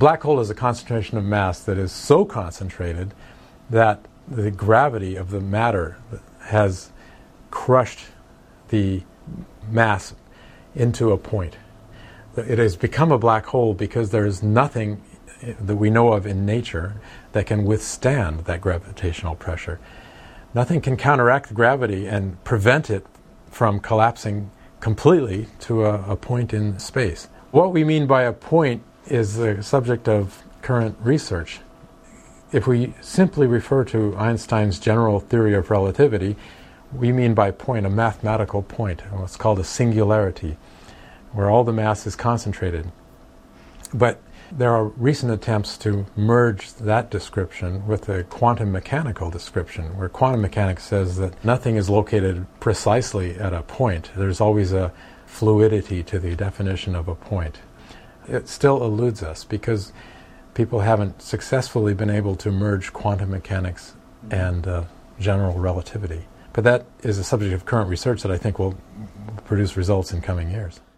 black hole is a concentration of mass that is so concentrated that the gravity of the matter has crushed the mass into a point. It has become a black hole because there is nothing that we know of in nature that can withstand that gravitational pressure. Nothing can counteract gravity and prevent it from collapsing completely to a point in space. What we mean by a point is the subject of current research. If we simply refer to Einstein's general theory of relativity, we mean by point a mathematical point, what's called a singularity, where all the mass is concentrated. But there are recent attempts to merge that description with a quantum mechanical description, where quantum mechanics says that nothing is located precisely at a point. There's always a fluidity to the definition of a point. It still eludes us because people haven't successfully been able to merge quantum mechanics and general relativity. But that is a subject of current research that I think will produce results in coming years.